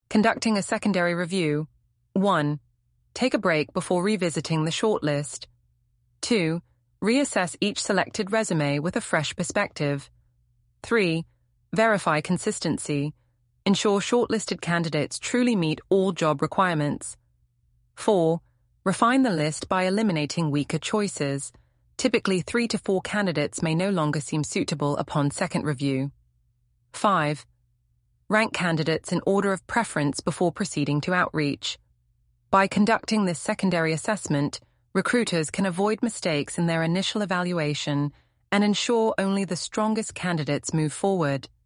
Conducting a secondary review. 1. Take a break before revisiting the shortlist. 2. Reassess each selected resume with a fresh perspective. 3. Verify consistency. Ensure shortlisted candidates truly meet all job requirements. 4. Refine the list by eliminating weaker choices. Typically, 3 to 4 candidates may no longer seem suitable upon second review. 5. Rank candidates in order of preference before proceeding to outreach. By conducting this secondary assessment, recruiters can avoid mistakes in their initial evaluation and ensure only the strongest candidates move forward.